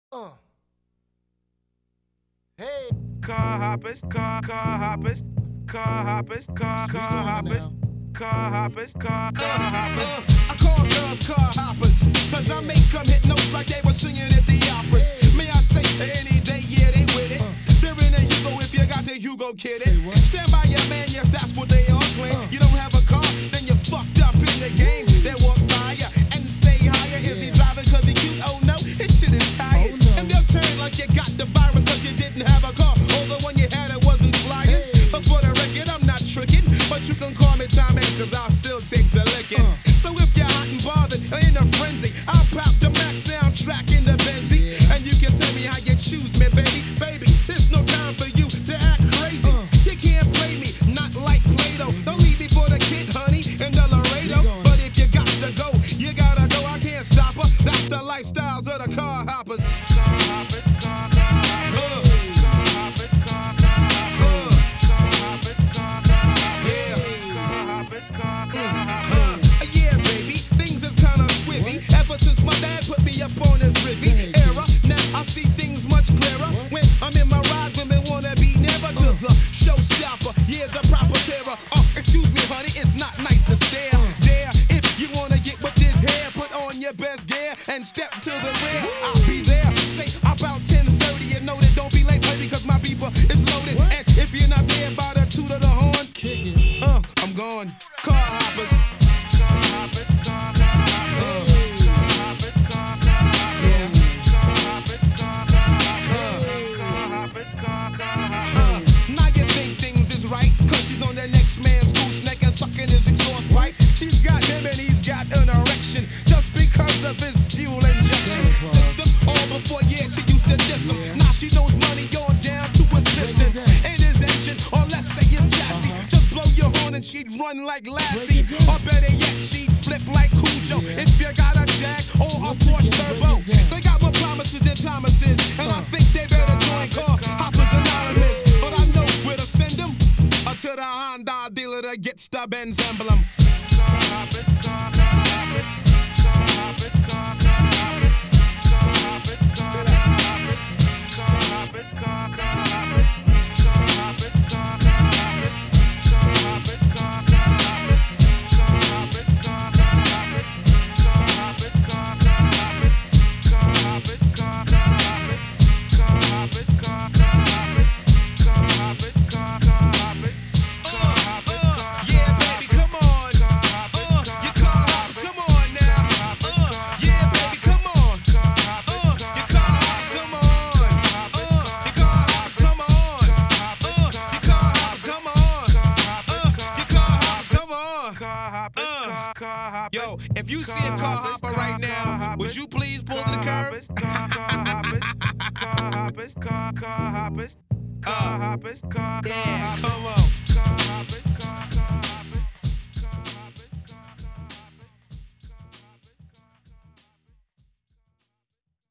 Uh. Hey. Car hoppers, car hoppers, car hoppers, car hoppers, car hoppers, car hoppers. I call girls car hoppers, cause I make them hit notes like they were singing at the operas. May I say, any day, yeah, they with it. They're in a Hugo if you got the Hugo kid. Stand by your man, yes, that's what they all claim. You don't have a car, then you're fucked up in the game. They walk by ya and say hiya. Is he driving cause he cute? Oh no, his shit is tired. And they'll turn like you got the virus cause you didn't have a car. Or the one you had, it wasn't flyers. But for the record, I'm not tricking. But you can call me Tom X cause I'll still take to licking. So if you're hot and bothered or in a frenzy, I'll pop the Max soundtrack in the Benzie. And you can tell me how you choose me, baby. Baby, there's no time for you to act crazy. You can't play me, not like Play-Doh. Don't leave me for the kid, honey, in the Laredo. But if you got to go, you gotta go. I can't stop her. That's the lifestyles of the car hoppers. Car hoppers, car hoppers. Car hoppers, car hoppers. Car hoppers, car hoppers. Car hoppers. Yeah, baby, things is kinda swiffy. Ever since my dad put me up on his Riviera era, now I see things much clearer. When I'm in my ride, women wanna be never to the showstopper. Yeah, the proper terror. Excuse me, honey, it's not nice to stare. There, if you wanna get with this hair, put on your best gear and step to the rear. I'll be there, say about 10:30. You know that don't be late, baby, cause my beeper is loaded. And if you're not there by the toot of the horn, I'm gone. Car hoppers. Car hoppers, car hoppers. Car hoppers, car hoppers. Car hoppers, car hoppers. Car hoppers, car hoppers. Now you think things is right, cause she's on the next man's gooseneck and sucking his exhaust pipe. She's got him and he's got an erection, just because of his fuel injection system. All before, yeah, she used to diss him. Now she knows money on down to his pistons. And his engine, or let's say his chassis. Just blow your horn and she'd run like Lassie. Or better yet, she'd flip like Cujo. If you got a Jag or a Porsche Turbo. They got more promises than Thomas's, and I think they better join Car Hoppers Anonymous. But I know where to send them, to the Honda dealer that gets the Benz emblem. Car hoppers, car hoppers. Car hoppers, car hoppers. Car hoppers, car hoppers. Car hoppers, car hoppers. Car hoppers, car hoppers. Car hoppers, car hoppers. Car hoppers, car hoppers. Car hoppers, car hoppers. Car hoppers, car hoppers. Car hoppers, car hoppers. Car hoppers, car hoppers. Car hoppers, Yeah, baby, come on. Your car hops, come on now. Yeah, baby, come on. Your car hops, come on. Your car hops, come on. Your car hops, come on. Your car hops, come on. car hoppers. Yo, if you see a car hopper right now, would you please pull to the curb? Car hoppers, car hoppers, car hoppers, car hoppers, car Yeah, hoppers, come on. car hoppers.